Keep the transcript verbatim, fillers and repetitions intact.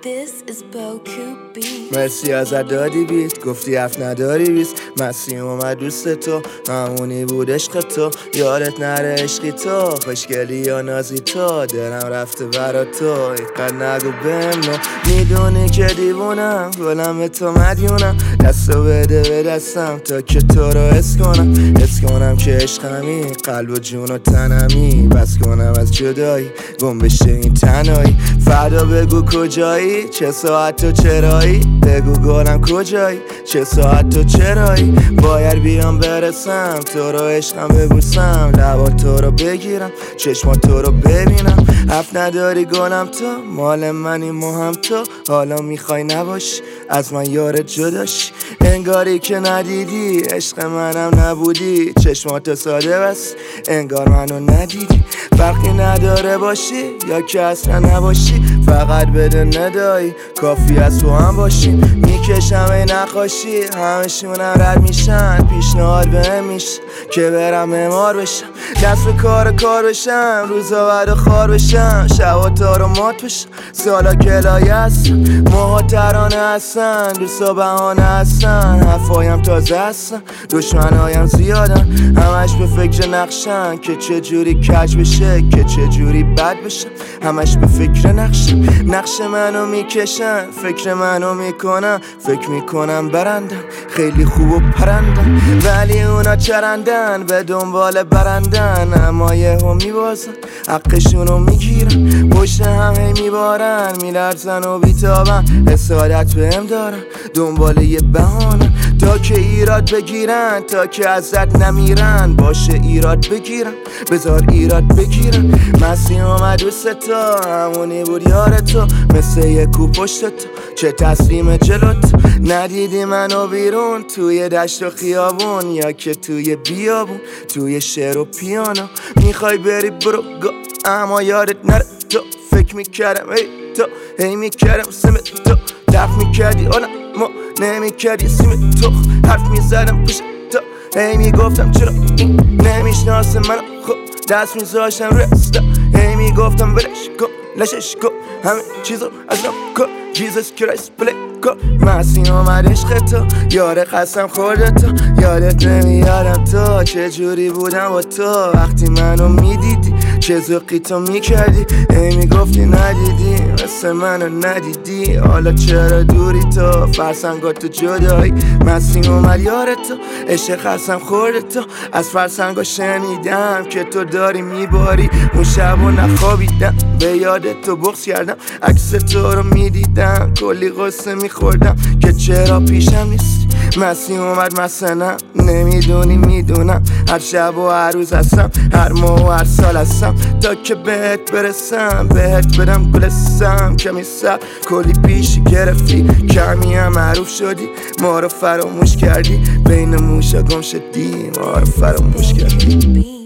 This is Boku Beats. مرسی ازت دادی بیت، گفتی حرف نداری بیست. مسیم اومد دوست تو، همونی بود عشق تو. یادت نره عشقی تو، خوشگلی یا نازی تو. دلم رفته برا تو، اینقدر نگو بهم نو. میدونی که دیوونم، گلم به تو مدیونم. دستو بده به دستم تا که تو رو حس کنم. حس کنم که عشقمی، قلب و جون و تنمی. بس کنم از جدایی، گم بشه این تنهایی. فردا بگو کجایی، چه ساعت و چرایی. بگو گلم کجایی، چه ساعت و چرایی. باید بیام برسم، تو رو عشقم ببوسم. لبا تو رو بگیرم، چشما تو رو ببینم. حرف نداری گلم تو، مال منی مهم تو. حالا میخوای نباشی، از من یارت جداشی. انگاری که ندیدی، عشق منم نبودی. چشماتو ساده بس، انگار منو ندیدی. فرقی نداره باشی یا که اصلا نباشی. فقط بده ندایی، کافی از تو هم باشیم. میکشم ای نقاشی، همشونم رد میشن. پیشنهاد بهم میشه که برم معمار بشم. دست به کار کار بشم، روزا بعد خار بشم. شبا تا رو مات بشم، سالا کلایه هستم. موها ترانه هستن، دوستا بهانه هستن. حرفایم تازه هستن، دشمنایم زیادن. همش به فکر نقشن که چه جوری کج بشه، که چه جوری بد بشم. همش به فکر نقشن، نقش منو میکشن. فکر منو میکنن، فکر میکنم برندم. خیلی خوب و پرندم، ولی اونا چرندن، به دنبال برندن. اما یه هم میبازن، حقشونو میگیرن. پشت همه میبارن، میلرزن و بیتابن. حسادت بهم دارن، دنبال یه بهانه. تا که ایراد بگیرن، تا که ازت نمیرن. باشه ایراد بگیرن، بذار ایراد بگیرن. مسیم اومد دوست تو، همونی بود یار تو. مثل یه کو پشت تو، چه تسلیم جلوت. ندیدی منو بیرون، توی دشت و خیابون. یا که توی بیابون، توی شعر و پیانو. میخوای بری برو گا، اما یادت نره تو. فکر میکردم ای تو، هی میکردم سیم تو. دفت میکردی آنم ما نمیکردی سیم تو. حرف میزدم پشت تو، هی میگفتم چرا این نمیشناسه منو. خب دست میذاشتم رستا، هی میگفتم ولش کن لشش کن. همه چیزو از نو کن، جیزس کرایست پلی کن. مسیم اومد عشق تو، یاره قسم خورده تو. یادت نمیارم تو، چه جوری بودم با تو. وقتی منو میدیدی، چه ذوقی تو میکردی. ای میگفتی ندیدی، مثل منو ندیدی. حالا چرا دوری تو، فرسنگات تو جدایی. مسیم اومد یار تو، عشق قسم خورده تو. از فرسنگا شنیدم که تو داری میباری. اون شبو نخوابیدم، به یادت تو بغض کردم. عکس تو رو میدیدم، کلی قصه میخوردم که چرا پیشم نیستی. مسیم اومد مثلا، نمیدونی میدونم. هر شب و هر روز هستم، هر ماه و هر سال هستم. تا که بهت برسم، بهت بدم گلستم. کمی سر کلی پیش گرفتی، کمی هم معروف شدی. ما رو فراموش کردی، بین موشا گم شدی. ما رو فراموش کردی.